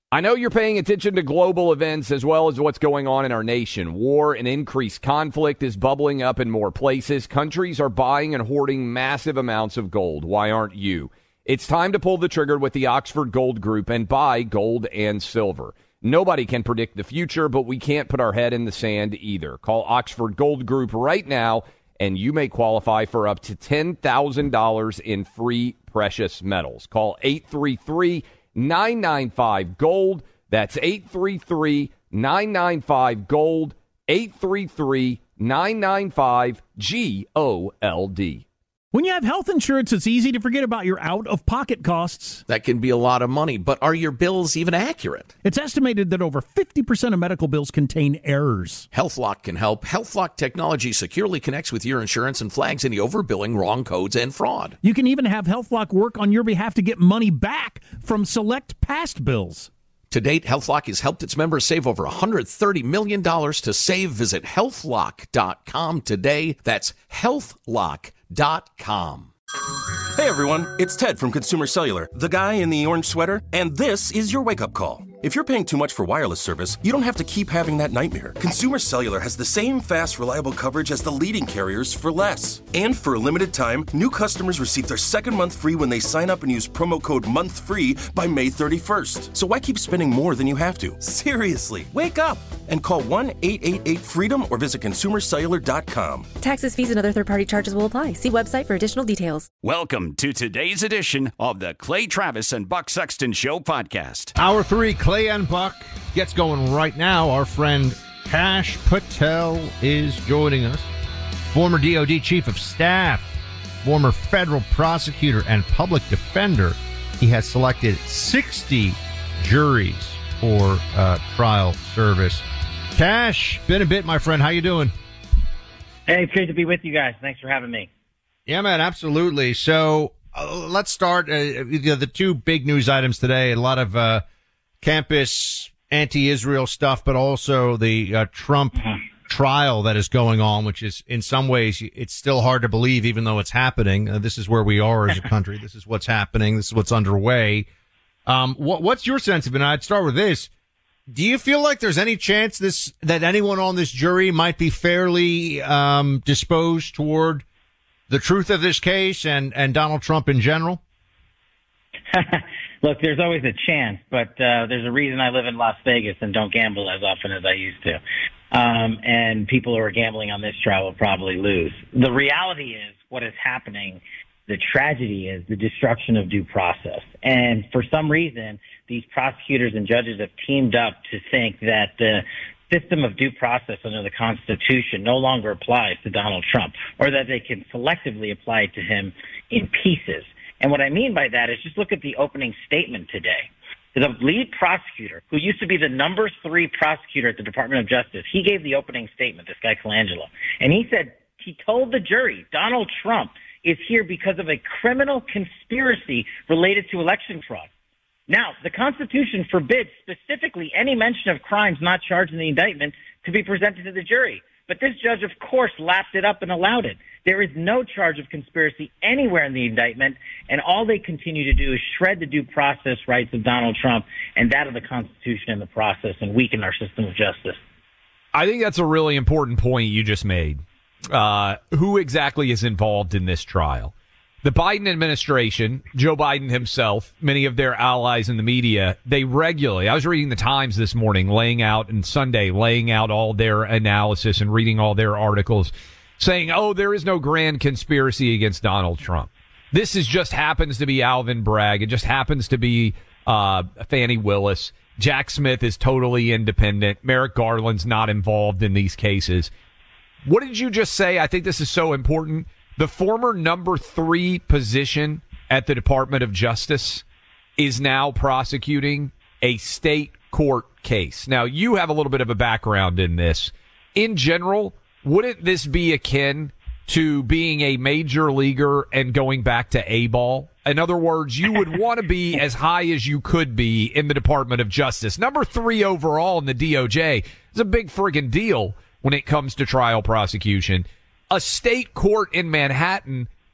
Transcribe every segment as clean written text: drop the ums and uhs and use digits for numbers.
I know you're paying attention to global events as well as what's going on in our nation. War and increased conflict is bubbling up in more places. Countries are buying and hoarding massive amounts of gold. Why aren't you? It's time to pull the trigger with the Oxford Gold Group and buy gold and silver. Nobody can predict the future, but we can't put our head in the sand either. Call Oxford Gold Group right now, and you may qualify for up to $10,000 in free precious metals. Call 833-995-GOLD. That's 833-995-GOLD, 833-995-GOLD. When you have health insurance, it's easy to forget about your out-of-pocket costs. That can be a lot of money, but are your bills even accurate? It's estimated that over 50% of medical bills contain errors. HealthLock can help. HealthLock technology securely connects with your insurance and flags any overbilling, wrong codes, and fraud. You can even have HealthLock work on your behalf to get money back from select past bills. To date, HealthLock has helped its members save over $130 million. To save, visit healthlock.com today. That's healthlock.com. Hey everyone, it's Ted from Consumer Cellular, the guy in the orange sweater, and this is your wake-up call. If you're paying too much for wireless service, you don't have to keep having that nightmare. Consumer Cellular has the same fast, reliable coverage as the leading carriers for less. And for a limited time, new customers receive their second month free when they sign up and use promo code MONTHFREE by May 31st. So why keep spending more than you have to? Seriously, wake up and call 1-888-FREEDOM or visit consumercellular.com. Taxes, fees, and other third-party charges will apply. See website for additional details. Welcome to today's edition of the Clay Travis and Buck Sexton Show podcast. Hour 3, Clay and Buck gets going right now. Our friend Kash Patel is joining us. Former DOD Chief of Staff, former federal prosecutor and public defender. He has selected 60 juries for trial service. Kash, been a bit, my friend. How you doing? Hey, it's great to be with you guys. Thanks for having me. Yeah, man, absolutely. So let's start. The two big news items today, a lot of campus anti-Israel stuff, but also the Trump trial that is going on, which is in some ways, it's still hard to believe, even though it's happening. This is where we are as a country. This is what's happening. This is what's underway. What's your sense of it? And I'd start with this. Do you feel like there's any chance that anyone on this jury might be fairly disposed toward the truth of this case and Donald Trump in general? Look, there's always a chance, but there's a reason I live in Las Vegas and don't gamble as often as I used to. And people who are gambling on this trial will probably lose. The reality is what is happening. The tragedy is the destruction of due process. And for some reason, these prosecutors and judges have teamed up to think that the system of due process under the Constitution no longer applies to Donald Trump, or that they can selectively apply it to him in pieces. And what I mean by that is just look at the opening statement today. The lead prosecutor, who used to be the number 3 prosecutor at the Department of Justice, he gave the opening statement, this guy Colangelo. And he said, he told the jury, Donald Trump is here because of a criminal conspiracy related to election fraud. Now, the Constitution forbids specifically any mention of crimes not charged in the indictment to be presented to the jury. But this judge, of course, lapped it up and allowed it. There is no charge of conspiracy anywhere in the indictment, and all they continue to do is shred the due process rights of Donald Trump and that of the Constitution in the process and weaken our system of justice. I think that's a really important point you just made. Who exactly is involved in this trial? The Biden administration, Joe Biden himself, many of their allies in the media, they regularly, I was reading the Times this morning, laying out all their analysis and reading all their articles saying, oh, there is no grand conspiracy against Donald Trump. This just happens to be Alvin Bragg. It just happens to be Fani Willis. Jack Smith is totally independent. Merrick Garland's not involved in these cases. What did you just say? I think this is so important. The former number 3 position at the Department of Justice is now prosecuting a state court case. Now, you have a little bit of a background in this. In general, wouldn't this be akin to being a major leaguer and going back to A-ball? In other words, you would want to be as high as you could be in the Department of Justice. Number 3 overall in the DOJ is a big friggin' deal when it comes to trial prosecution. A state court in Manhattan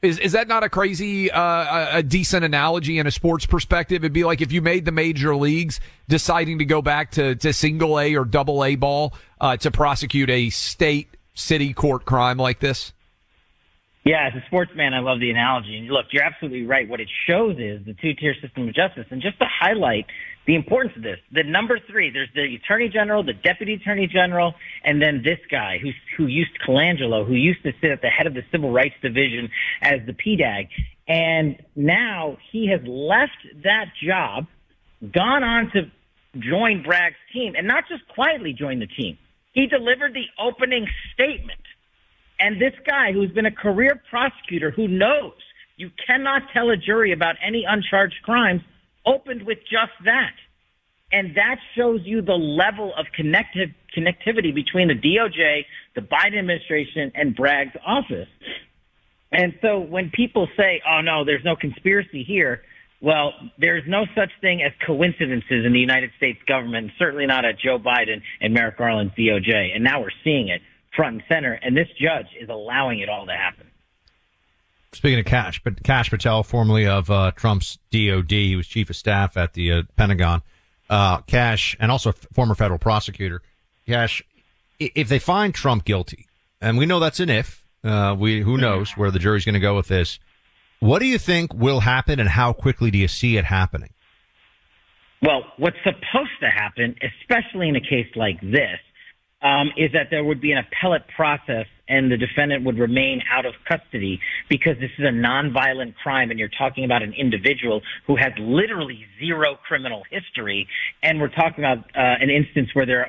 Is that not a crazy, a decent analogy in a sports perspective? It'd be like if you made the major leagues deciding to go back to single A or double A ball to prosecute a state city court crime like this. Yeah, as a sportsman, I love the analogy. And look, you're absolutely right. What it shows is the two-tier system of justice. And just to highlight the importance of this, the number three, there's the Attorney General, the Deputy Attorney General, and then this guy who used Colangelo, who used to sit at the head of the Civil Rights Division as the PDAG. And now he has left that job, gone on to join Bragg's team, and not just quietly join the team. He delivered the opening statement. And this guy who's been a career prosecutor who knows you cannot tell a jury about any uncharged crimes opened with just that. And that shows you the level of connectivity between the DOJ, the Biden administration, and Bragg's office. And so when people say, oh, no, there's no conspiracy here, well, there's no such thing as coincidences in the United States government, certainly not at Joe Biden and Merrick Garland's DOJ. And now we're seeing it front and center, and this judge is allowing it all to happen. Speaking of Kash Patel, formerly of Trump's DOD, he was chief of staff at the Pentagon. Kash, and also former federal prosecutor. Kash, if they find Trump guilty, and we know that's an if, who knows where the jury's going to go with this. What do you think will happen, and how quickly do you see it happening? Well, what's supposed to happen, especially in a case like this, is that there would be an appellate process and the defendant would remain out of custody because this is a nonviolent crime and you're talking about an individual who has literally zero criminal history. And we're talking about an instance where there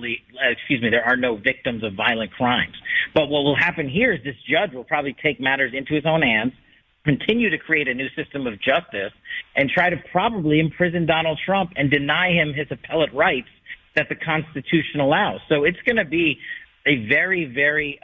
are no victims of violent crimes. But what will happen here is this judge will probably take matters into his own hands, continue to create a new system of justice, and try to probably imprison Donald Trump and deny him his appellate rights that the Constitution allows. So it's going to be a very, very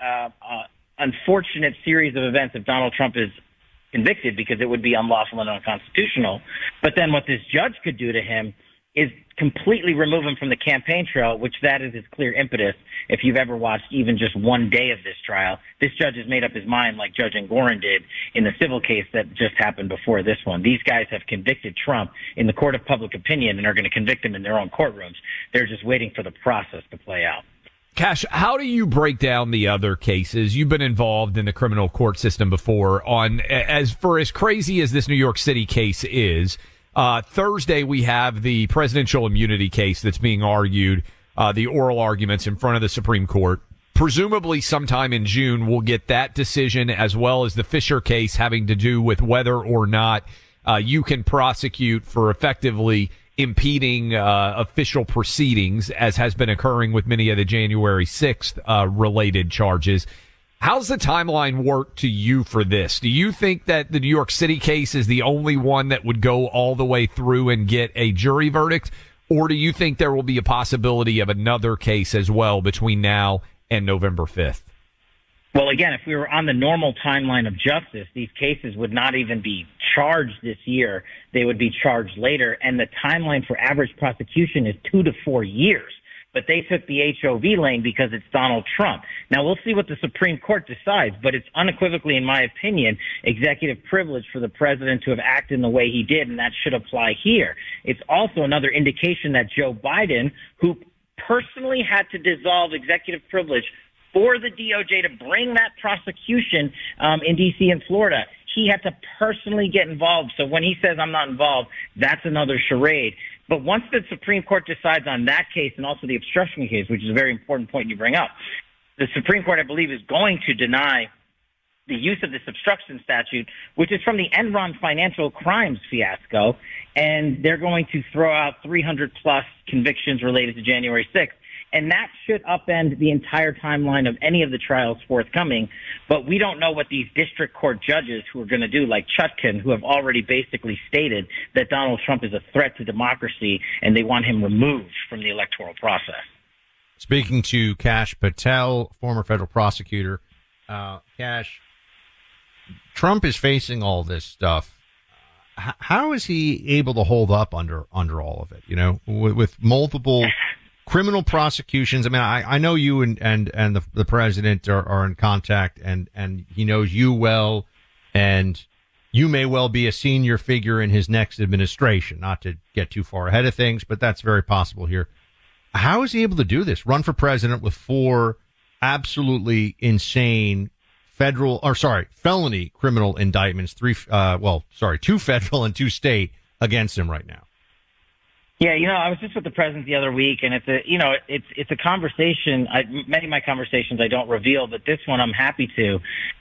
unfortunate series of events if Donald Trump is convicted, because it would be unlawful and unconstitutional. But then what this judge could do to him is completely remove him from the campaign trail, which that is his clear impetus. If you've ever watched even just one day of this trial, this judge has made up his mind like Judge Engoron did in the civil case that just happened before this one. These guys have convicted Trump in the court of public opinion and are going to convict him in their own courtrooms. They're just waiting for the process to play out. Kash, how do you break down the other cases? You've been involved in the criminal court system before. As crazy as this New York City case is, Thursday we have the presidential immunity case that's being argued, the oral arguments in front of the Supreme Court. Presumably sometime in June we'll get that decision, as well as the Fisher case having to do with whether or not you can prosecute for effectively impeding official proceedings, as has been occurring with many of the January 6th related charges. How's the timeline work to you for this? Do you think that the New York City case is the only one that would go all the way through and get a jury verdict? Or do you think there will be a possibility of another case as well between now and November 5th? Well, again, if we were on the normal timeline of justice, these cases would not even be charged this year. They would be charged later. And the timeline for average prosecution is 2 to 4 years. But they took the HOV lane because it's Donald Trump. Now, we'll see what the Supreme Court decides, but it's unequivocally, in my opinion, executive privilege for the president to have acted in the way he did, and that should apply here. It's also another indication that Joe Biden, who personally had to dissolve executive privilege for the DOJ to bring that prosecution in D.C. and Florida, he had to personally get involved. So when he says I'm not involved, that's another charade. But once the Supreme Court decides on that case and also the obstruction case, which is a very important point you bring up, the Supreme Court, I believe, is going to deny the use of this obstruction statute, which is from the Enron financial crimes fiasco, and they're going to throw out 300-plus convictions related to January 6th. And that should upend the entire timeline of any of the trials forthcoming. But we don't know what these district court judges who are going to do, like Chutkan, who have already basically stated that Donald Trump is a threat to democracy and they want him removed from the electoral process. Speaking to Kash Patel, former federal prosecutor, Kash, Trump is facing all this stuff. How is he able to hold up under all of it? You know, with multiple criminal prosecutions. I mean, I know you and the president are in contact, and he knows you well, and you may well be a senior figure in his next administration. Not to get too far ahead of things, but that's very possible here. How is he able to do this? Run for president with 4 absolutely insane felony criminal indictments, 2 federal and 2 state against him right now. Yeah, I was just with the president the other week, and it's a conversation. Many of my conversations I don't reveal, but this one I'm happy to.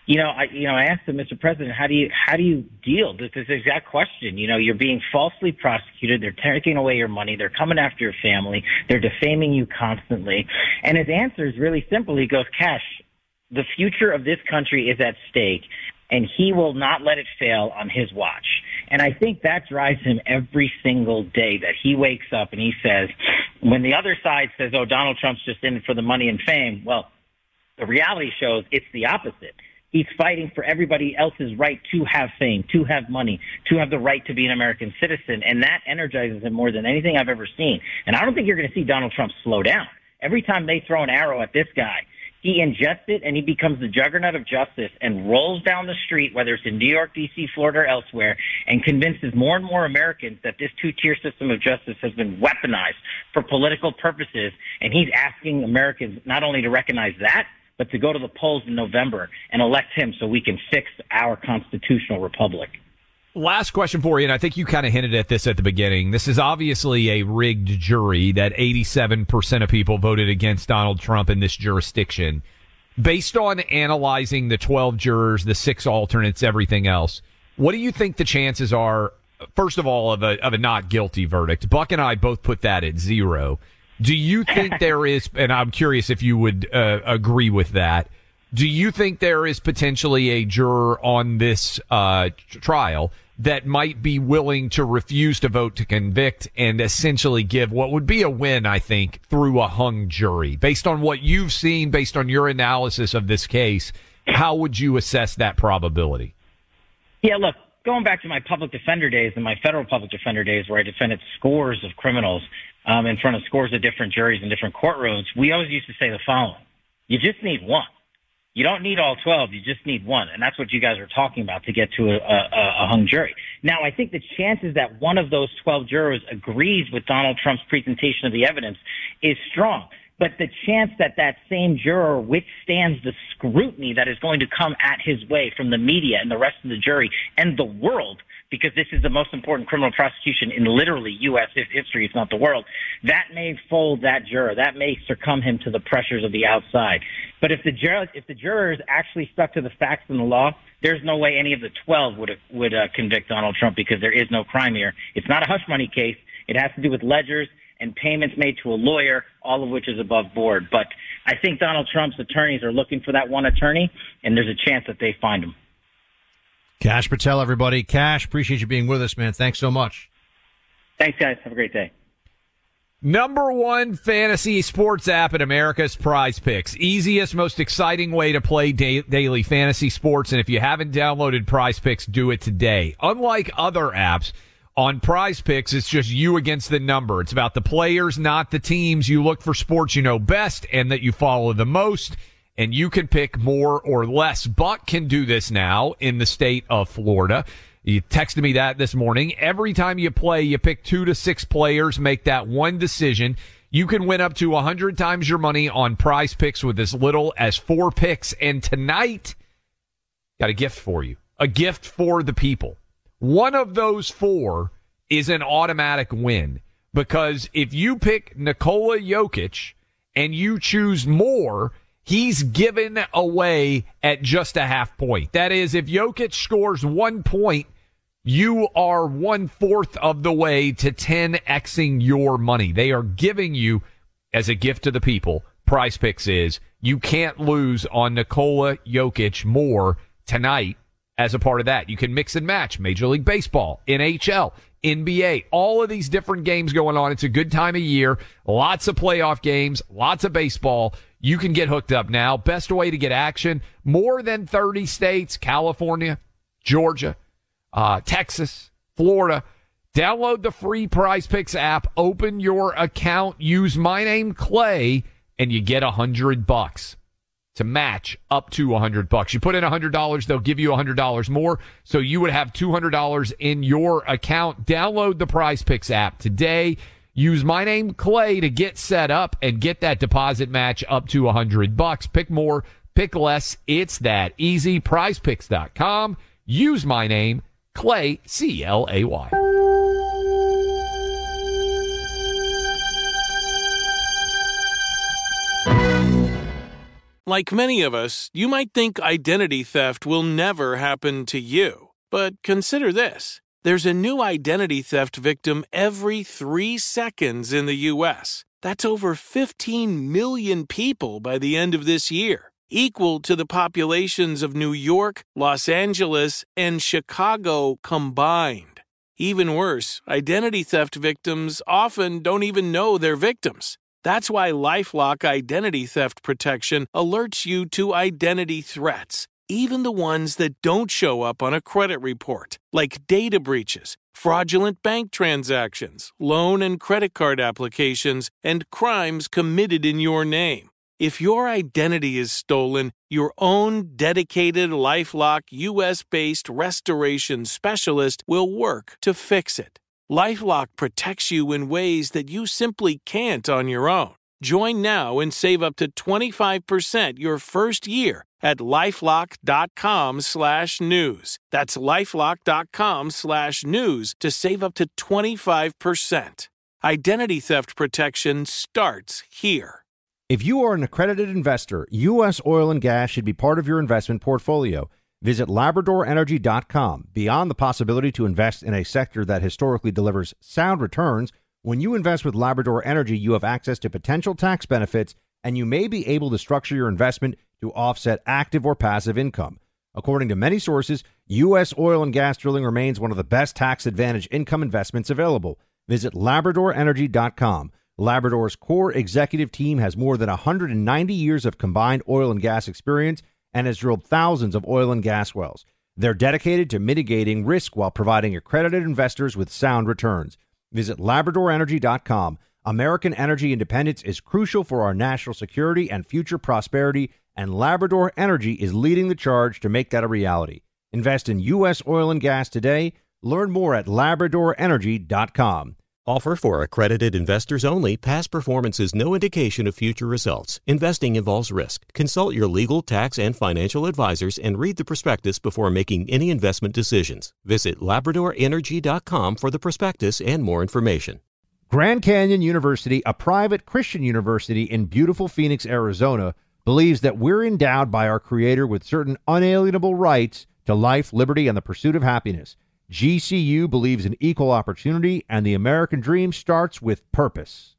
I asked him, Mr. President, how do you deal with this exact question? You're being falsely prosecuted. They're taking away your money. They're coming after your family. They're defaming you constantly. And his answer is really simple. He goes, Cash, the future of this country is at stake, and he will not let it fail on his watch. And I think that drives him every single day, that he wakes up and he says, when the other side says, oh, Donald Trump's just in it for the money and fame, well, the reality shows it's the opposite. He's fighting for everybody else's right to have fame, to have money, to have the right to be an American citizen. And that energizes him more than anything I've ever seen. And I don't think you're going to see Donald Trump slow down. Every time they throw an arrow at this guy, he ingests it, and he becomes the juggernaut of justice and rolls down the street, whether it's in New York, D.C., Florida, or elsewhere, and convinces more and more Americans that this 2-tier system of justice has been weaponized for political purposes. And he's asking Americans not only to recognize that, but to go to the polls in November and elect him so we can fix our constitutional republic. Last question for you, and I think you kind of hinted at this at the beginning. This is obviously a rigged jury that 87% of people voted against Donald Trump in this jurisdiction. Based on analyzing the 12 jurors, the 6 alternates, everything else, what do you think the chances are, first of all, of a not guilty verdict? Buck and I both put that at 0. Do you think there is, and I'm curious if you would agree with that, do you think there is potentially a juror on this trial that might be willing to refuse to vote to convict and essentially give what would be a win, I think, through a hung jury? Based on what you've seen, based on your analysis of this case, how would you assess that probability? Yeah, look, going back to my public defender days and my federal public defender days where I defended scores of criminals in front of scores of different juries in different courtrooms, we always used to say the following: you just need one. You don't need all 12. You just need one. And that's what you guys are talking about to get to a hung jury. Now, I think the chances that one of those 12 jurors agrees with Donald Trump's presentation of the evidence is strong. But the chance that that same juror withstands the scrutiny that is going to come at his way from the media and the rest of the jury and the world, because this is the most important criminal prosecution in literally U.S. history, if not the world, that may fold that juror. That may succumb him to the pressures of the outside. But if the jurors actually stuck to the facts and the law, there's no way any of the 12 would convict Donald Trump, because there is no crime here. It's not a hush money case. It has to do with ledgers and payments made to a lawyer, all of which is above board. But I think Donald Trump's attorneys are looking for that one attorney, and there's a chance that they find him. Kash Patel, everybody. Kash, appreciate you being with us, man. Thanks so much. Thanks, guys. Have a great day. Number 1 fantasy sports app in America's Prize Picks. Easiest, most exciting way to play daily fantasy sports. And if you haven't downloaded Prize Picks, do it today. Unlike other apps, on Prize Picks, it's just you against the number. It's about the players, not the teams. You look for sports you know best and that you follow the most, and you can pick more or less. Buck can do this now in the state of Florida. You texted me that this morning. Every time you play, you pick 2 to 6 players, make that one decision. You can win up to 100 times your money on Prize Picks with as little as 4 picks. And tonight, got a gift for you, a gift for the people. One of those 4 is an automatic win, because if you pick Nikola Jokic and you choose more, he's given away at just a half point. That is, if Jokic scores 1 point, you are 1/4 of the way to 10xing your money. They are giving you, as a gift to the people, Prize Picks is, you can't lose on Nikola Jokic more tonight. As a part of that, you can mix and match Major League Baseball, NHL, NBA, all of these different games going on. It's a good time of year. Lots of playoff games, lots of baseball. You can get hooked up now. Best way to get action. More than 30 states, California, Georgia, Texas, Florida. Download the free Prize Picks app. Open your account. Use my name, Clay, and you get $100. to match up to $100. You put in $100, they'll give you $100 more. So you would have $200 in your account. Download the Prize Picks app today. Use my name, Clay, to get set up and get that deposit match up to $100. Pick more, pick less. It's that easy. PrizePicks.com. Use my name, Clay, C-L-A-Y. Like many of us, you might think identity theft will never happen to you. But consider this. There's a new identity theft victim every 3 seconds in the U.S. That's over 15 million people by the end of this year, equal to the populations of New York, Los Angeles, and Chicago combined. Even worse, identity theft victims often don't even know they're victims. That's why LifeLock Identity Theft Protection alerts you to identity threats, even the ones that don't show up on a credit report, like data breaches, fraudulent bank transactions, loan and credit card applications, and crimes committed in your name. If your identity is stolen, your own dedicated LifeLock U.S.-based restoration specialist will work to fix it. LifeLock protects you in ways that you simply can't on your own. Join now and save up to 25% your first year at LifeLock.com/news. That's LifeLock.com/news to save up to 25%. Identity theft protection starts here. If you are an accredited investor, U.S. oil and gas should be part of your investment portfolio. Visit LabradorEnergy.com. Beyond the possibility to invest in a sector that historically delivers sound returns, when you invest with Labrador Energy, you have access to potential tax benefits, and you may be able to structure your investment to offset active or passive income. According to many sources, U.S. oil and gas drilling remains one of the best tax-advantaged income investments available. Visit LabradorEnergy.com. Labrador's core executive team has more than 190 years of combined oil and gas experience and has drilled thousands of oil and gas wells. They're dedicated to mitigating risk while providing accredited investors with sound returns. Visit LabradorEnergy.com. American energy independence is crucial for our national security and future prosperity, and Labrador Energy is leading the charge to make that a reality. Invest in U.S. oil and gas today. Learn more at LabradorEnergy.com. Offer for accredited investors only. Past performance is no indication of future results. Investing involves risk. Consult your legal, tax, and financial advisors and read the prospectus before making any investment decisions. Visit LabradorEnergy.com for the prospectus and more information. Grand Canyon University, a private Christian university in beautiful Phoenix, Arizona, believes that we're endowed by our Creator with certain unalienable rights to life, liberty, and the pursuit of happiness. GCU believes in equal opportunity, and the American dream starts with purpose.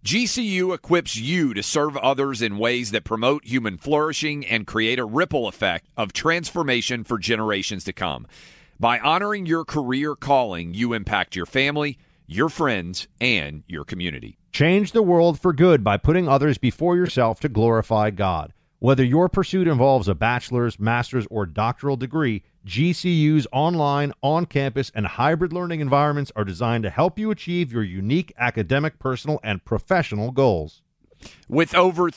GCU equips you to serve others in ways that promote human flourishing and create a ripple effect of transformation for generations to come. By honoring your career calling, you impact your family, your friends, and your community. Change the world for good by putting others before yourself to glorify God. Whether your pursuit involves a bachelor's, master's, or doctoral degree, GCU's online, on-campus, and hybrid learning environments are designed to help you achieve your unique academic, personal, and professional goals. With over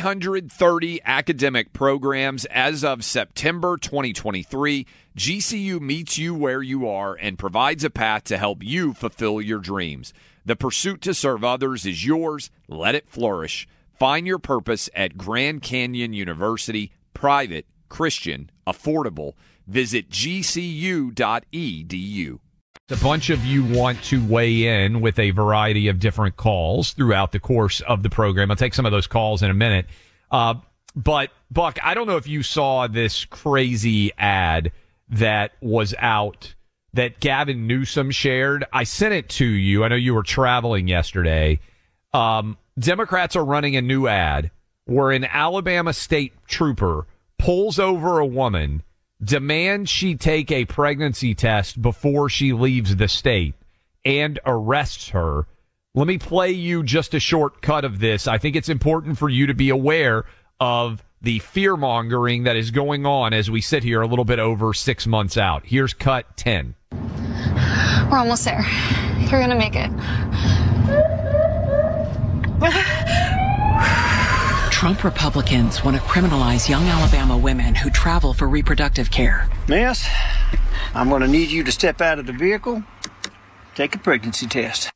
330 academic programs as of September 2023, GCU meets you where you are and provides a path to help you fulfill your dreams. The pursuit to serve others is yours. Let it flourish. Find your purpose at Grand Canyon University, private, Christian, affordable. Visit gcu.edu. A bunch of you want to weigh in with a variety of different calls throughout the course of the program. I'll take some of those calls in a minute. But, Buck, I don't know if you saw this crazy ad that was out that Gavin Newsom shared. I sent it to you. I know you were traveling yesterday. Democrats are running a new ad where an Alabama state trooper pulls over a woman, demands she take a pregnancy test before she leaves the state, and arrests her. Let me play you just a short cut of this. I think it's important for you to be aware of the fear-mongering that is going on as we sit here a little bit over 6 months out. Here's cut 10. We're almost there. You're going to make it. Trump Republicans want to criminalize young Alabama women who travel for reproductive care. Miss, I'm going to need you to step out of the vehicle, take a pregnancy test.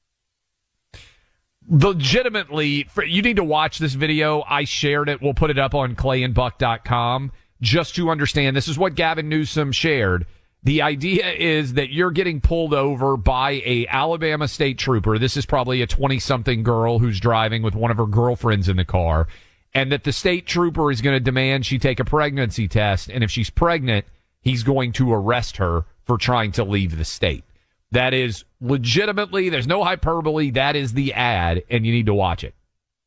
Legitimately, you need to watch this video. I shared it. We'll put it up on clayandbuck.com just to understand. This is what Gavin Newsom shared. The idea is that you're getting pulled over by a Alabama state trooper. This is probably a 20-something girl who's driving with one of her girlfriends in the car, and that the state trooper is going to demand she take a pregnancy test, and if she's pregnant, he's going to arrest her for trying to leave the state. That is legitimately, there's no hyperbole, that is the ad, and you need to watch it.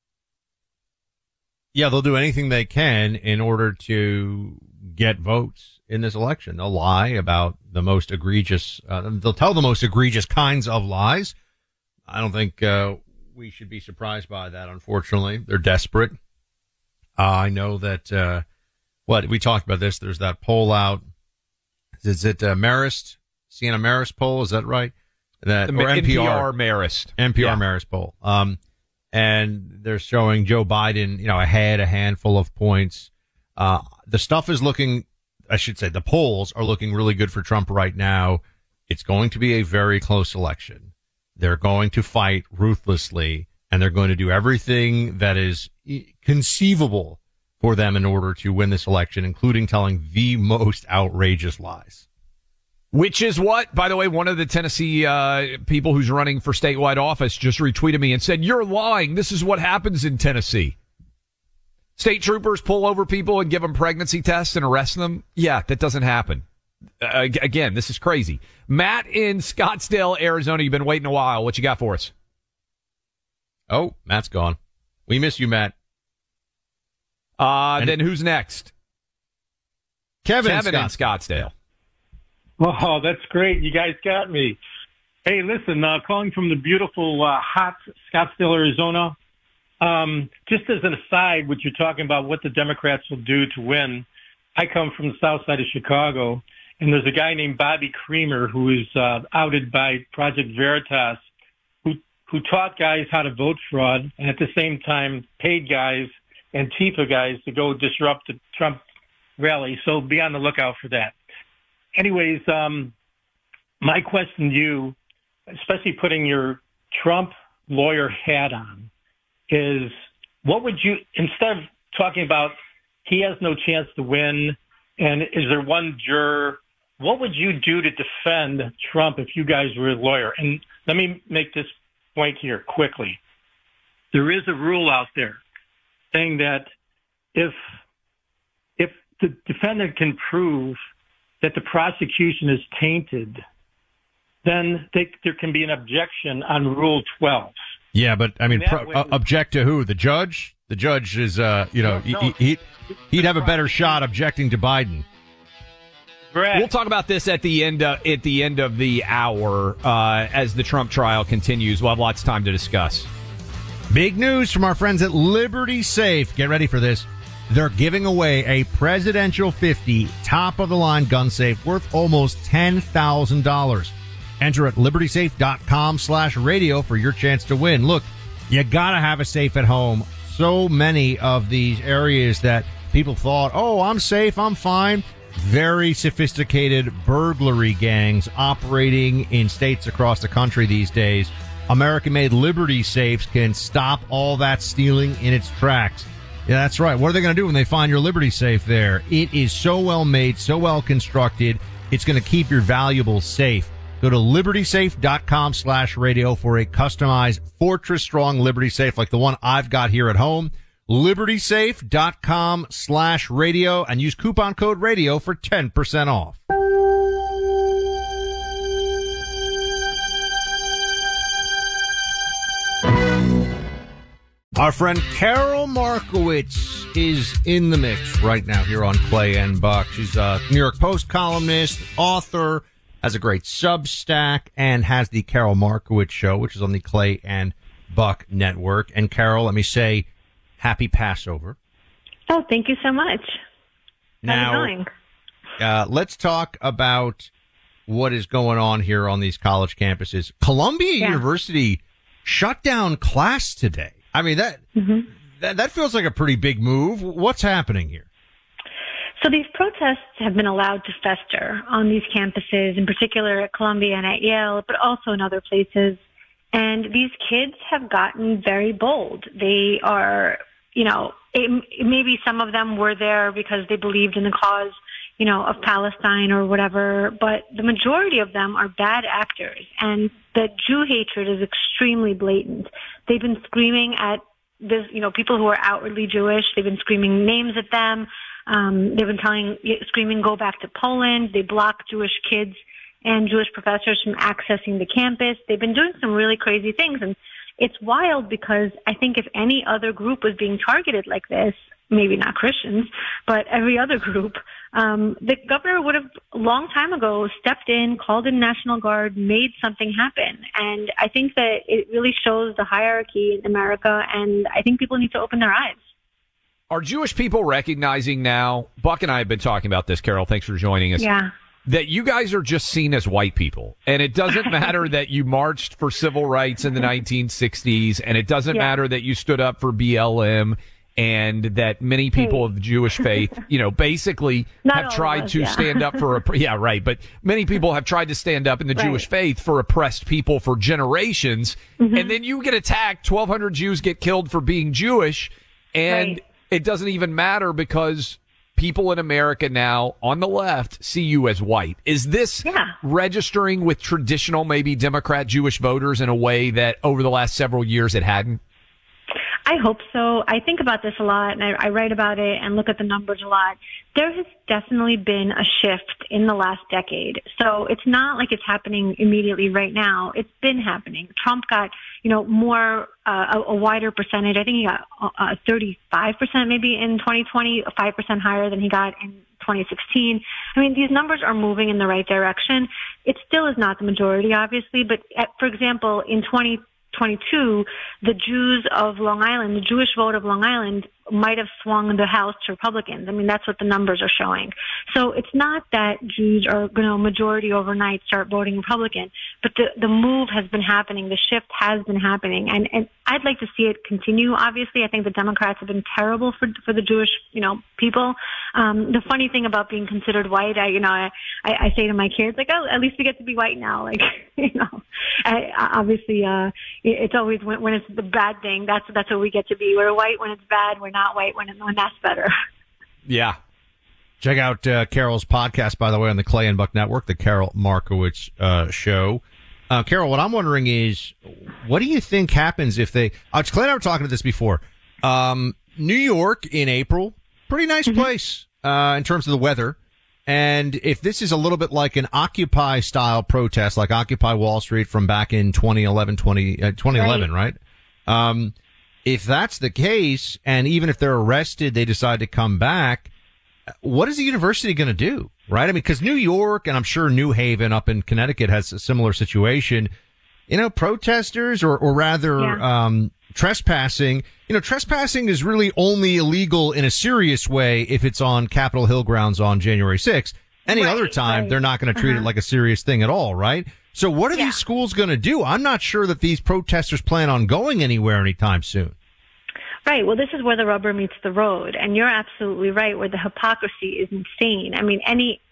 Yeah, they'll do anything they can in order to get votes in this election. They'll lie about the most egregious, they'll tell the most egregious kinds of lies. I don't think we should be surprised by that, unfortunately. They're desperate. I know that, we talked about this, there's that poll out. Is it Marist? Sienna Marist poll, is that right? That, or NPR Marist. NPR Marist poll. And they're showing Joe Biden, ahead a handful of points. The stuff is looking, I should say, the polls are looking really good for Trump right now. It's going to be a very close election. They're going to fight ruthlessly, and they're going to do everything that is conceivable for them in order to win this election, including telling the most outrageous lies. Which is what, by the way, one of the Tennessee people who's running for statewide office just retweeted me and said, "You're lying. This is what happens in Tennessee. State troopers pull over people and give them pregnancy tests and arrest them. Yeah, that doesn't happen." Again, this is crazy. Matt in Scottsdale, Arizona, you've been waiting a while. What you got for us? Oh, Matt's gone. We miss you, Matt. Then who's next? Kevin in Scottsdale. Oh, that's great. You guys got me. Hey, listen, calling from the beautiful, hot Scottsdale, Arizona. Just as an aside, what you're talking about, what the Democrats will do to win. I come from the south side of Chicago, and there's a guy named Bobby Creamer who is outed by Project Veritas, who taught guys how to vote fraud, and at the same time paid guys, Antifa guys, to go disrupt the Trump rally. So be on the lookout for that. Anyways, my question to you, especially putting your Trump lawyer hat on, is what would you, instead of talking about he has no chance to win and is there one juror, what would you do to defend Trump if you guys were a lawyer? And let me make this point here quickly. There is a rule out there saying that if the defendant can prove that the prosecution is tainted, then there can be an objection on Rule 12. Yeah, but I mean, object to who? The judge? The judge is, he'd have a better shot objecting to Biden. Correct. We'll talk about this at the end of the hour as the Trump trial continues. We'll have lots of time to discuss. Big news from our friends at Liberty Safe. Get ready for this. They're giving away a presidential 50 top-of-the-line gun safe worth almost $10,000. Enter at libertysafe.com/radio for your chance to win. Look, you gotta have a safe at home. So many of these areas that people thought, oh, I'm safe, I'm fine. Very sophisticated burglary gangs operating in states across the country these days. American-made Liberty Safes can stop all that stealing in its tracks. Yeah, that's right. What are they going to do when they find your Liberty Safe there? It is so well made, so well constructed. It's going to keep your valuables safe. Go to libertysafe.com/radio for a customized fortress-strong Liberty Safe like the one I've got here at home. libertysafe.com/radio and use coupon code radio for 10% off. Our friend Carol Markowitz is in the mix right now here on Clay and Buck. She's a New York Post columnist, author, has a great Substack, and has the Carol Markowitz Show, which is on the Clay and Buck Network. And Carol, let me say, happy Passover. Oh, thank you so much. Now, how's it going? Let's talk about what is going on here on these college campuses. Columbia University shut down class today. I mean, That feels like a pretty big move. What's happening here? So these protests have been allowed to fester on these campuses, in particular at Columbia and at Yale, but also in other places. And these kids have gotten very bold. They are, maybe some of them were there because they believed in the cause, of Palestine or whatever, but the majority of them are bad actors. And the Jew hatred is extremely blatant. They've been screaming at this, people who are outwardly Jewish. They've been screaming names at them. They've been screaming, go back to Poland. They block Jewish kids and Jewish professors from accessing the campus. They've been doing some really crazy things. And it's wild because I think if any other group was being targeted like this, maybe not Christians, but every other group, the governor would have a long time ago stepped in, called in National Guard, made something happen. And I think that it really shows the hierarchy in America, and I think people need to open their eyes. Are Jewish people recognizing now, Buck and I have been talking about this, Carol, thanks for joining us, that you guys are just seen as white people? And it doesn't matter that you marched for civil rights in the 1960s, and it doesn't matter that you stood up for BLM, and that many people of the Jewish faith, basically have tried to stand up for, but many people have tried to stand up in the Jewish faith for oppressed people for generations. Mm-hmm. And then you get attacked, 1,200 Jews get killed for being Jewish, and it doesn't even matter because people in America now on the left see you as white. Is this registering with traditional, maybe Democrat Jewish voters in a way that over the last several years it hadn't? I hope so. I think about this a lot, and I write about it and look at the numbers a lot. There has definitely been a shift in the last decade. So it's not like it's happening immediately right now. It's been happening. Trump got, more, a wider percentage. I think he got 35% maybe in 2020, 5% higher than he got in 2016. I mean, these numbers are moving in the right direction. It still is not the majority, obviously, but for example, in 2022, the Jews of Long Island, the Jewish vote of Long Island might have swung the House to Republicans. I mean, that's what the numbers are showing. So it's not that Jews are going to majority overnight start voting Republican, but the move has been happening. The shift has been happening. And I'd like to see it continue. Obviously, I think the Democrats have been terrible for the Jewish, people. The funny thing about being considered white, I say to my kids, like, oh, at least we get to be white now. Like, obviously, it's always when it's the bad thing, that's what we get to be. We're white when it's bad. We're not white when that's better. Yeah. Check out Carol's podcast, by the way, on the Clay and Buck Network, the Carol Markowitz Show. Carol, what I'm wondering is, what do you think happens if they... Clay and I were talking to this before. New York in April, pretty nice place in terms of the weather. And if this is a little bit like an Occupy-style protest, like Occupy Wall Street from back in 2011, right? If that's the case, and even if they're arrested, they decide to come back, what is the university going to do, right? I mean, because New York, and I'm sure New Haven up in Connecticut has a similar situation. Protesters or rather trespassing, trespassing is really only illegal in a serious way if it's on Capitol Hill grounds on January 6th. Any other time, they're not going to treat it like a serious thing at all, right? So what are these schools going to do? I'm not sure that these protesters plan on going anywhere anytime soon. Right. Well, this is where the rubber meets the road. And you're absolutely right, where the hypocrisy is insane. I mean,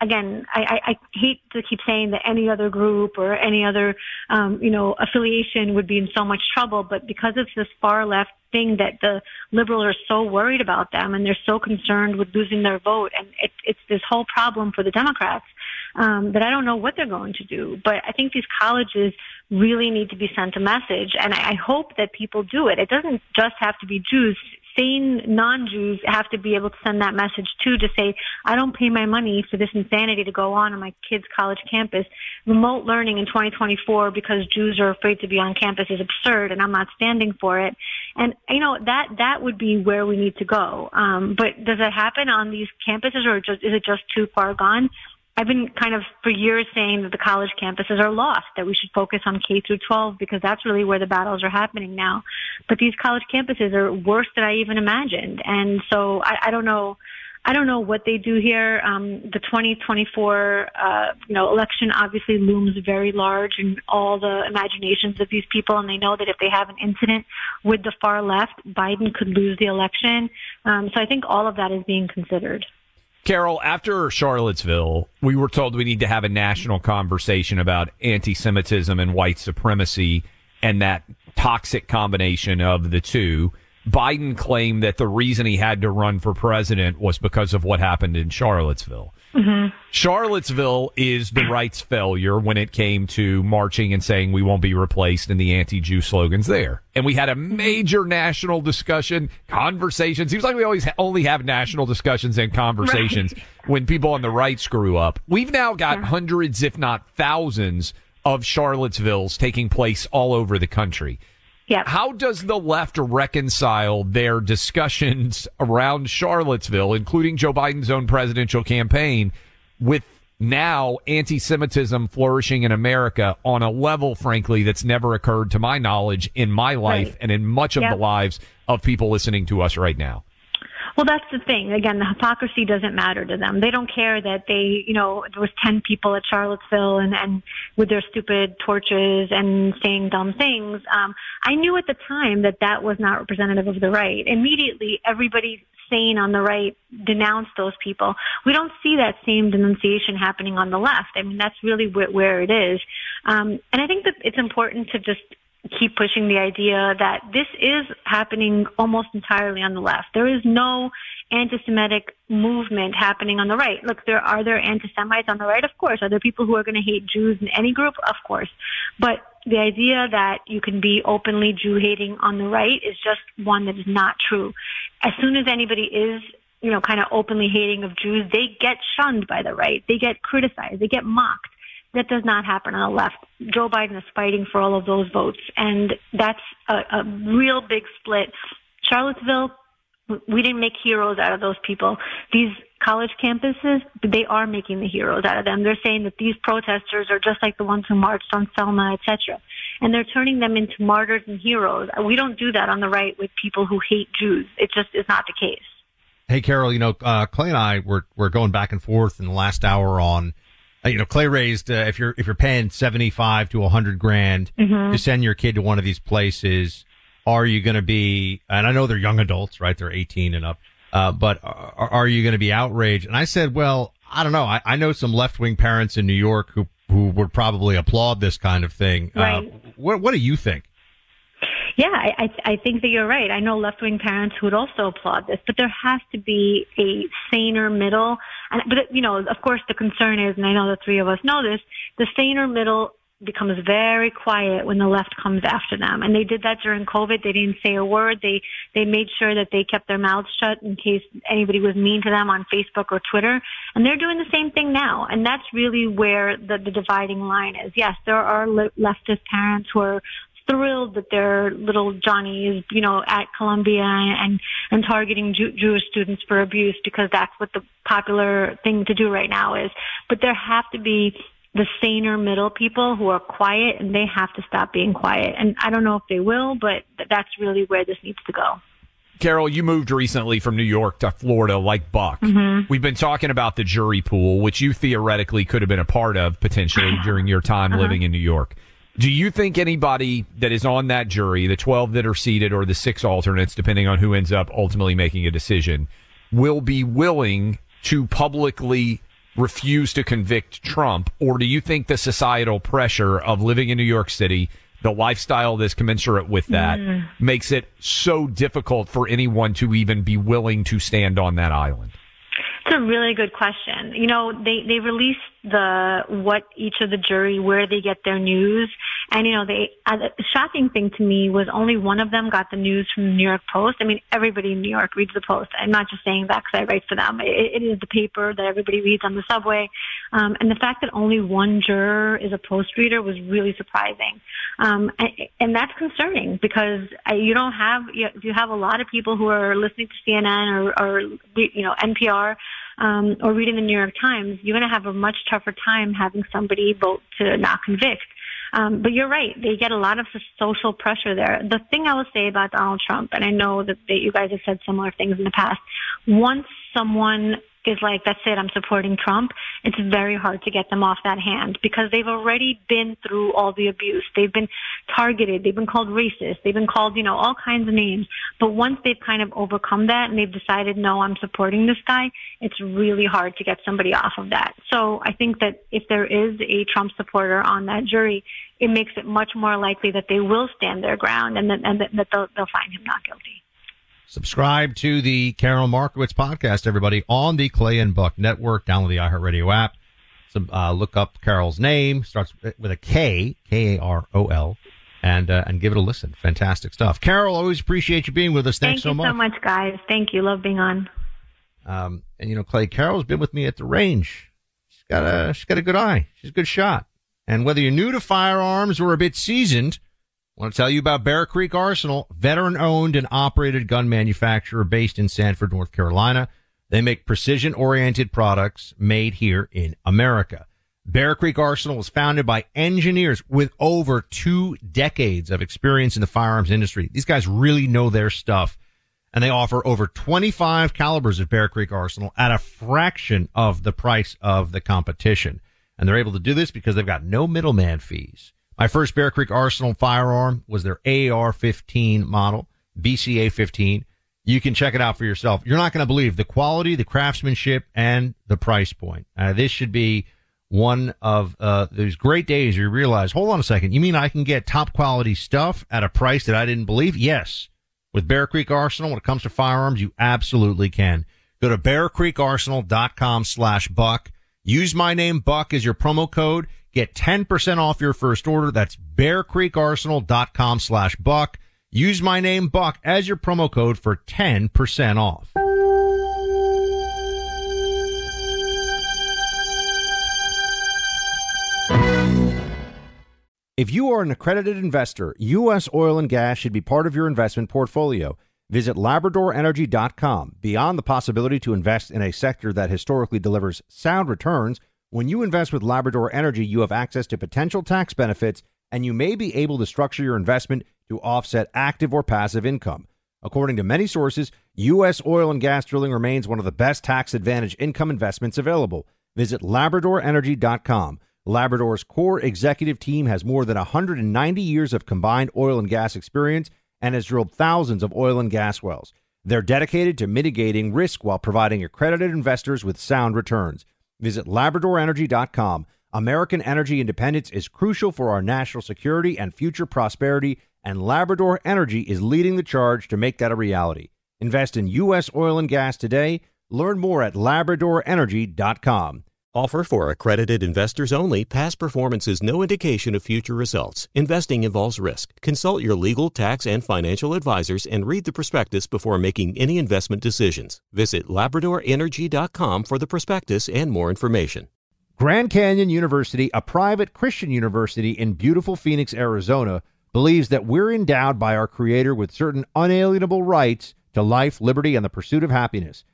I hate to keep saying that any other group or any other, affiliation would be in so much trouble, but because it's this far left thing that the liberals are so worried about them and they're so concerned with losing their vote. And it's this whole problem for the Democrats, that I don't know what they're going to do. But I think these colleges really need to be sent a message. And I hope that people do it. It doesn't just have to be Jews. Sane non-Jews have to be able to send that message too, to say, I don't pay my money for this insanity to go on my kid's college campus. Remote learning in 2024 because Jews are afraid to be on campus is absurd, and I'm not standing for it. And, that would be where we need to go. But does it happen on these campuses, or is it just too far gone? I've been kind of for years saying that the college campuses are lost, that we should focus on K through 12 because that's really where the battles are happening now. But these college campuses are worse than I even imagined. And so I don't know. I don't know what they do here. The 2024, election obviously looms very large in all the imaginations of these people, and they know that if they have an incident with the far left, Biden could lose the election. So I think all of that is being considered. Carol, after Charlottesville, we were told we need to have a national conversation about anti-Semitism and white supremacy and that toxic combination of the two. Biden claimed that the reason he had to run for president was because of what happened in Charlottesville. Mm-hmm. Charlottesville is the right's failure when it came to marching and saying we won't be replaced in the anti-Jew slogans there. And we had a major national discussion, conversation. Seems like we always only have national discussions and conversations when people on the right screw up. We've now got hundreds, if not thousands, of Charlottesvilles taking place all over the country. Yep. How does the left reconcile their discussions around Charlottesville, including Joe Biden's own presidential campaign, with now anti-Semitism flourishing in America on a level, frankly, that's never occurred to my knowledge in my life and in much of the lives of people listening to us right now? Well, that's the thing. Again, the hypocrisy doesn't matter to them. They don't care that there was 10 people at Charlottesville and with their stupid torches and saying dumb things. I knew at the time that was not representative of the right. Immediately, everybody sane on the right denounced those people. We don't see that same denunciation happening on the left. I mean, that's really where it is. And I think that it's important to just keep pushing the idea that this is happening almost entirely on the left. There is no anti-Semitic movement happening on the right. Look, are there anti-Semites on the right? Of course. Are there people who are going to hate Jews in any group? Of course. But the idea that you can be openly Jew-hating on the right is just one that is not true. As soon as anybody is kind of openly hating of Jews, they get shunned by the right. They get criticized. They get mocked. That does not happen on the left. Joe Biden is fighting for all of those votes, and that's a real big split. Charlottesville, we didn't make heroes out of those people. These college campuses, they are making the heroes out of them. They're saying that these protesters are just like the ones who marched on Selma, etc. And they're turning them into martyrs and heroes. We don't do that on the right with people who hate Jews. It just is not the case. Hey, Carol, Clay and I were going back and forth in the last hour on, Clay raised, if you're paying 75 to 100 grand to send your kid to one of these places, are you going to be, and I know they're young adults, right? They're 18 and up. But are you going to be outraged? And I said, well, I don't know. I know some left-wing parents in New York who would probably applaud this kind of thing. Right. What do you think? Yeah, I think that you're right. I know left-wing parents who would also applaud this, but there has to be a saner middle. But of course, the concern is, and I know the three of us know this, the saner middle becomes very quiet when the left comes after them. And they did that during COVID. They didn't say a word. They made sure that they kept their mouths shut in case anybody was mean to them on Facebook or Twitter. And they're doing the same thing now. And that's really where the dividing line is. Yes, there are leftist parents who are thrilled that their little Johnny is, at Columbia and targeting Jewish students for abuse because that's what the popular thing to do right now is. But there have to be the saner middle people who are quiet, and they have to stop being quiet. And I don't know if they will, but that's really where this needs to go. Carol, you moved recently from New York to Florida like Buck. Mm-hmm. We've been talking about the jury pool, which you theoretically could have been a part of potentially during your time living in New York. Do you think anybody that is on that jury, the 12 that are seated or the 6 alternates, depending on who ends up ultimately making a decision, will be willing to publicly refuse to convict Trump? Or do you think the societal pressure of living in New York City, the lifestyle that's commensurate with that, makes it so difficult for anyone to even be willing to stand on that island? It's a really good question. They released what each of the jury, where they get their news. And, the shocking thing to me was only one of them got the news from the New York Post. I mean, everybody in New York reads the Post. I'm not just saying that because I write for them. It is the paper that everybody reads on the subway. And the fact that only one juror is a Post reader was really surprising. And that's concerning because you have a lot of people who are listening to CNN or NPR, or reading the New York Times, you're going to have a much tougher time having somebody vote to not convict. But you're right. They get a lot of social pressure there. The thing I will say about Donald Trump, and I know that you guys have said similar things in the past, once someone is like, that's it, I'm supporting Trump, it's very hard to get them off that hand because they've already been through all the abuse. They've been targeted. They've been called racist. They've been called, all kinds of names. But once they've kind of overcome that and they've decided, no, I'm supporting this guy, it's really hard to get somebody off of that. So I think that if there is a Trump supporter on that jury, it makes it much more likely that they will stand their ground and that they'll find him not guilty. Subscribe to the Carol Markowitz podcast, everybody, on the Clay and Buck Network. Download the iHeartRadio app. Look up Carol's name. Starts with a K, Karol, and give it a listen. Fantastic stuff. Carol, always appreciate you being with us. Thanks so much. Thank you so much, guys. Thank you. Love being on. And Clay, Carol's been with me at the range. She's got a good eye. She's a good shot. And whether you're new to firearms or a bit seasoned, I want to tell you about Bear Creek Arsenal, veteran-owned and operated gun manufacturer based in Sanford, North Carolina. They make precision-oriented products made here in America. Bear Creek Arsenal was founded by engineers with over 2 decades of experience in the firearms industry. These guys really know their stuff, and they offer over 25 calibers of Bear Creek Arsenal at a fraction of the price of the competition. And they're able to do this because they've got no middleman fees. My first Bear Creek Arsenal firearm was their AR-15 model, BCA-15. You can check it out for yourself. You're not going to believe the quality, the craftsmanship, and the price point. This should be one of those great days where you realize, hold on a second, you mean I can get top quality stuff at a price that I didn't believe? Yes. With Bear Creek Arsenal, when it comes to firearms, you absolutely can. Go to bearcreekarsenal.com/Buck. Use my name, Buck, as your promo code. Get 10% off your first order. That's bearcreekarsenal.com/Buck. Use my name, Buck, as your promo code for 10% off. If you are an accredited investor, U.S. oil and gas should be part of your investment portfolio. Visit LabradorEnergy.com. Beyond the possibility to invest in a sector that historically delivers sound returns, when you invest with Labrador Energy, you have access to potential tax benefits, and you may be able to structure your investment to offset active or passive income. According to many sources, U.S. oil and gas drilling remains one of the best tax-advantaged income investments available. Visit LabradorEnergy.com. Labrador's core executive team has more than 190 years of combined oil and gas experience and has drilled thousands of oil and gas wells. They're dedicated to mitigating risk while providing accredited investors with sound returns. Visit LabradorEnergy.com. American energy independence is crucial for our national security and future prosperity, and Labrador Energy is leading the charge to make that a reality. Invest in U.S. oil and gas today. Learn more at LabradorEnergy.com. Offer for accredited investors only. Past performance is no indication of future results. Investing involves risk. Consult your legal, tax, and financial advisors and read the prospectus before making any investment decisions. Visit LabradorEnergy.com for the prospectus and more information. Grand Canyon University, a private Christian university in beautiful Phoenix, Arizona, believes that we're endowed by our Creator with certain unalienable rights to life, liberty, and the pursuit of happiness.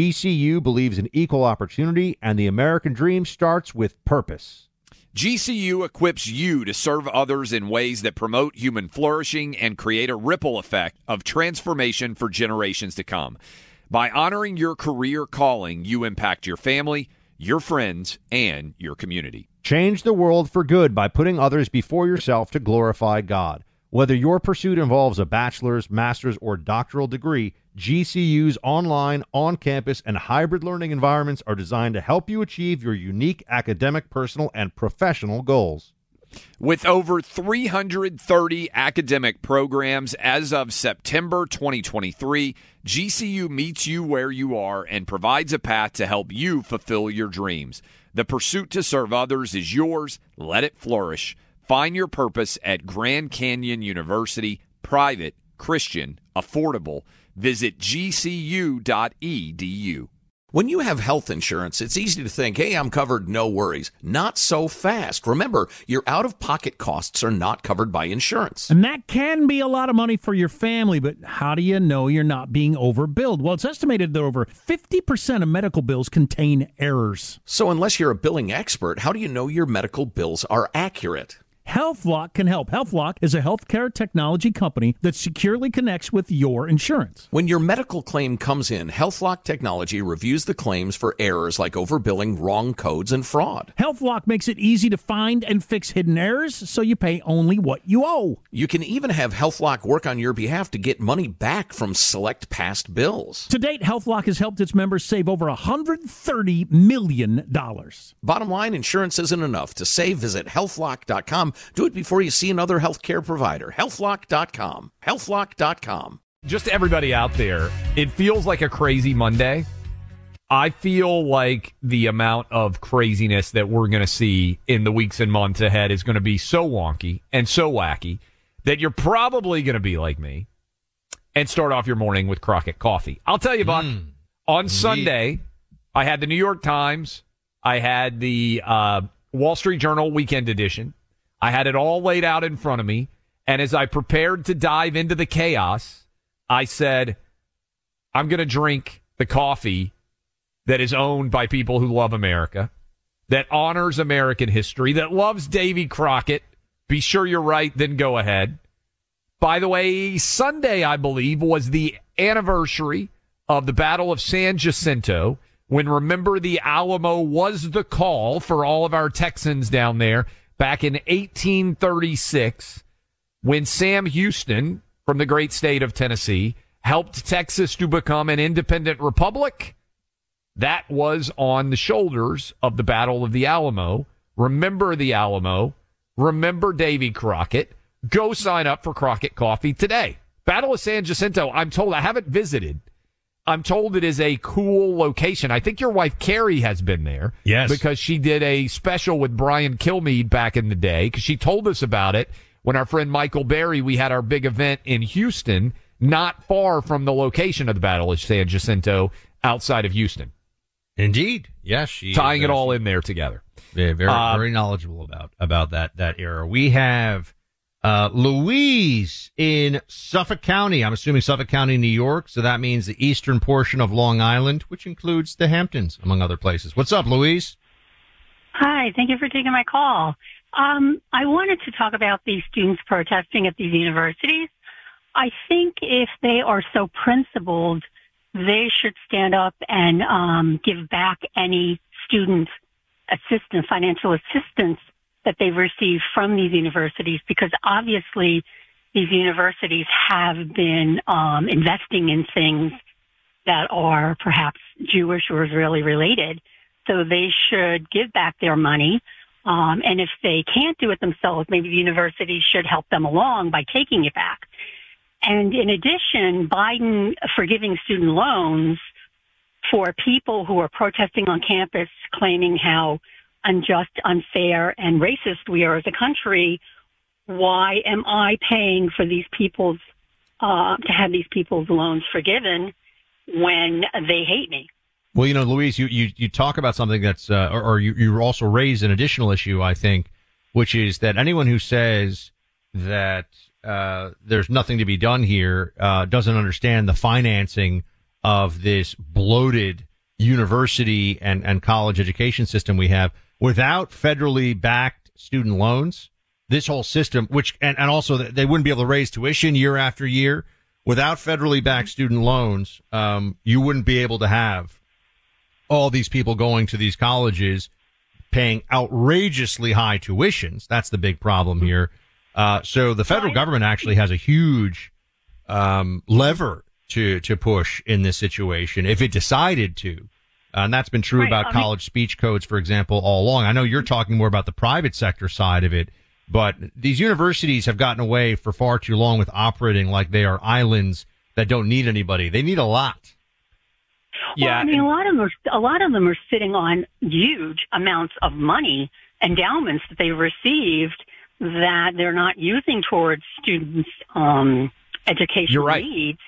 GCU believes in equal opportunity, and the American dream starts with purpose. GCU equips you to serve others in ways that promote human flourishing and create a ripple effect of transformation for generations to come. By honoring your career calling, you impact your family, your friends, and your community. Change the world for good by putting others before yourself to glorify God. Whether your pursuit involves a bachelor's, master's, or doctoral degree, GCU's online, on-campus, and hybrid learning environments are designed to help you achieve your unique academic, personal, and professional goals. With over 330 academic programs as of September 2023, GCU meets you where you are and provides a path to help you fulfill your dreams. The pursuit to serve others is yours. Let it flourish. Find your purpose at Grand Canyon University, private, Christian, affordable. Visit gcu.edu. When you have health insurance, it's easy to think, hey, I'm covered, no worries. Not so fast. Remember, your out-of-pocket costs are not covered by insurance. And that can be a lot of money for your family, but how do you know you're not being overbilled? Well, it's estimated that over 50% of medical bills contain errors. So unless you're a billing expert, how do you know your medical bills are accurate? HealthLock can help. HealthLock is a healthcare technology company that securely connects with your insurance. When your medical claim comes in, HealthLock Technology reviews the claims for errors like overbilling, wrong codes, and fraud. HealthLock makes it easy to find and fix hidden errors so you pay only what you owe. You can even have HealthLock work on your behalf to get money back from select past bills. To date, HealthLock has helped its members save over $130 million. Bottom line, insurance isn't enough. To save, visit healthlock.com. Do it before you see another healthcare provider. Healthlock.com. Healthlock.com. Just to everybody out there, it feels like a crazy Monday. I feel like the amount of craziness that we're going to see in the weeks and months ahead is going to be so wonky and so wacky that you're probably going to be like me and start off your morning with Crockett Coffee. I'll tell you, Buck, on Sunday, I had the New York Times. I had the Wall Street Journal Weekend Edition. I had it all laid out in front of me. And as I prepared to dive into the chaos, I said, I'm going to drink the coffee that is owned by people who love America, that honors American history, that loves Davy Crockett. Be sure you're right, then go ahead. By the way, Sunday, I believe, was the anniversary of the Battle of San Jacinto, when, remember, the Alamo was the call for all of our Texans down there back in 1836, when Sam Houston from the great state of Tennessee helped Texas to become an independent republic. That was on the shoulders of the Battle of the Alamo. Remember the Alamo. Remember Davy Crockett. Go sign up for Crockett Coffee today. Battle of San Jacinto, I'm told, I haven't visited. I'm told it is a cool location. I think your wife, Carrie, has been there. Yes. Because she did a special with Brian Kilmeade back in the day, because she told us about it when our friend Michael Berry, we had our big event in Houston, not far from the location of the Battle of San Jacinto, outside of Houston. Indeed. Yes. She tying it all in there together. Yeah, very knowledgeable about that era. We have Louise in Suffolk County. I'm assuming Suffolk County, New York. So that means the eastern portion of Long Island, which includes the Hamptons, among other places. What's up, Louise? Hi. Thank you for taking my call. I wanted to talk about these students protesting at these universities. I think if they are so principled, they should stand up and give back any student assistance, financial assistance that they've received from these universities, because obviously these universities have been investing in things that are perhaps Jewish or Israeli related. So they should give back their money. And if they can't do it themselves, maybe the university should help them along by taking it back. And in addition, Biden forgiving student loans for people who are protesting on campus, claiming how unjust, unfair, and racist we are as a country. Why am I paying for these people's to have these people's loans forgiven when they hate me? Well, you know, Louise, you talk about something that's, or you also raise an additional issue, I think, which is that anyone who says that there's nothing to be done here doesn't understand the financing of this bloated university and college education system we have. Without federally backed student loans, this whole system, and also they wouldn't be able to raise tuition year after year. Without federally backed student loans, you wouldn't be able to have all these people going to these colleges paying outrageously high tuitions. That's the big problem here. So the federal government actually has a huge lever to push in this situation if it decided to. And that's been true about college speech codes, for example, all along. I know you're talking more about the private sector side of it, but these universities have gotten away for far too long with operating like they are islands that don't need anybody. They need a lot. Well, I mean, a lot of them are sitting on huge amounts of money, endowments that they've received that they're not using towards students' educational needs.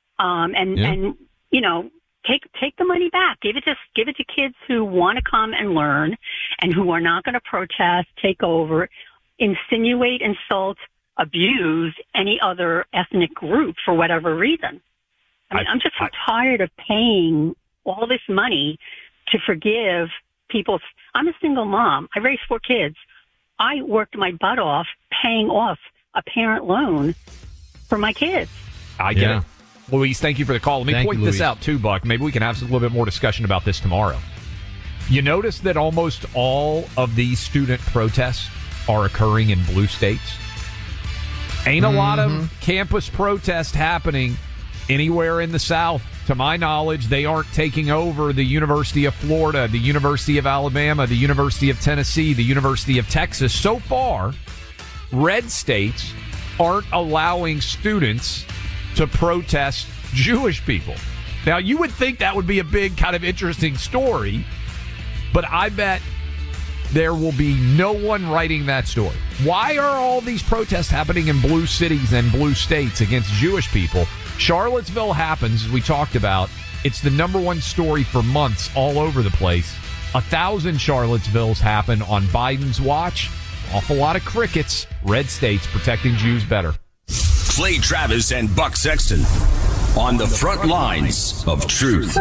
And you know, take the money back. Give it to kids who want to come and learn and who are not going to protest, take over, insinuate, insult, abuse any other ethnic group for whatever reason. I mean, I'm just so tired of paying all this money to forgive people. I'm a single mom. I raised 4 kids. I worked my butt off paying off a parent loan for my kids. I get it. Louise, thank you for the call. Let me point this Louise. out too, Buck. Maybe we can have a little bit more discussion about this tomorrow. You notice that almost all of these student protests are occurring in blue states? Ain't a lot of campus protests happening anywhere in the South. To my knowledge, they aren't taking over the University of Florida, the University of Alabama, the University of Tennessee, the University of Texas. So far, red states aren't allowing students to protest Jewish people. Now, you would think that would be a big kind of interesting story, but I bet there will be no one writing that story. Why are all these protests happening in blue cities and blue states against Jewish people? Charlottesville happens, as we talked about. It's the number one story for months all over the place. 1,000 Charlottesvilles happen on Biden's watch. Awful lot of crickets. Red states protecting Jews better. Clay Travis and Buck Sexton on the front lines of truth.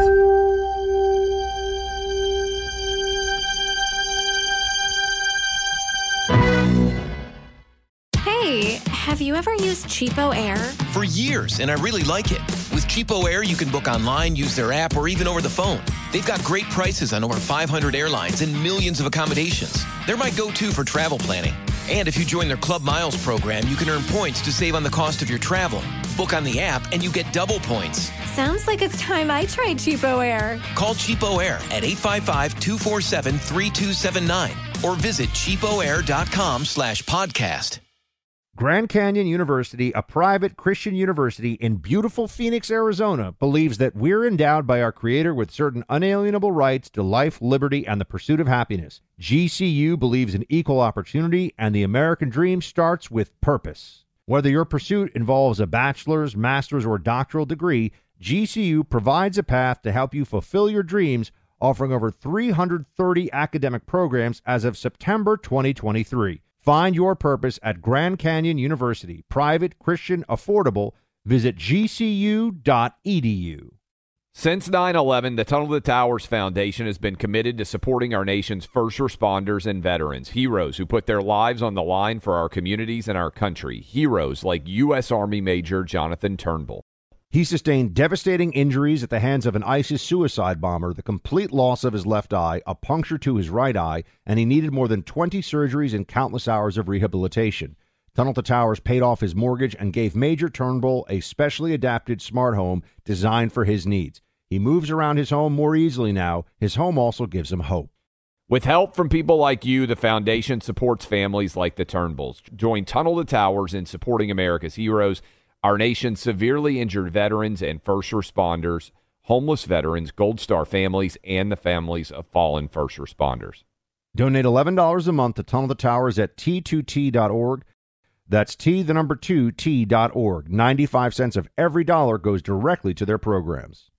Hey, have you ever used Cheapo Air? For years, and I really like it. With Cheapo Air, you can book online, use their app, or even over the phone. They've got great prices on over 500 airlines and millions of accommodations. They're my go-to for travel planning. And if you join their Club Miles program, you can earn points to save on the cost of your travel. Book on the app, and you get double points. Sounds like it's time I tried Cheapo Air. Call Cheapo Air at 855-247-3279 or visit cheapoair.com/podcast. Grand Canyon University, a private Christian university in beautiful Phoenix, Arizona, believes that we're endowed by our Creator with certain unalienable rights to life, liberty, and the pursuit of happiness. GCU believes in equal opportunity, and the American dream starts with purpose. Whether your pursuit involves a bachelor's, master's, or doctoral degree, GCU provides a path to help you fulfill your dreams, offering over 330 academic programs as of September 2023. Find your purpose at Grand Canyon University. Private, Christian, affordable. Visit gcu.edu. Since 9/11, the Tunnel to Towers Foundation has been committed to supporting our nation's first responders and veterans, heroes who put their lives on the line for our communities and our country, heroes like U.S. Army Major Jonathan Turnbull. He sustained devastating injuries at the hands of an ISIS suicide bomber, the complete loss of his left eye, a puncture to his right eye, and he needed more than 20 surgeries and countless hours of rehabilitation. Tunnel to Towers paid off his mortgage and gave Major Turnbull a specially adapted smart home designed for his needs. He moves around his home more easily now. His home also gives him hope. With help from people like you, the foundation supports families like the Turnbulls. Join Tunnel to Towers in supporting America's heroes, our nation's severely injured veterans and first responders, homeless veterans, Gold Star families, and the families of fallen first responders. Donate $11 a month to Tunnel to Towers at T2T.org. That's T2T.org. 95 cents of every dollar goes directly to their programs.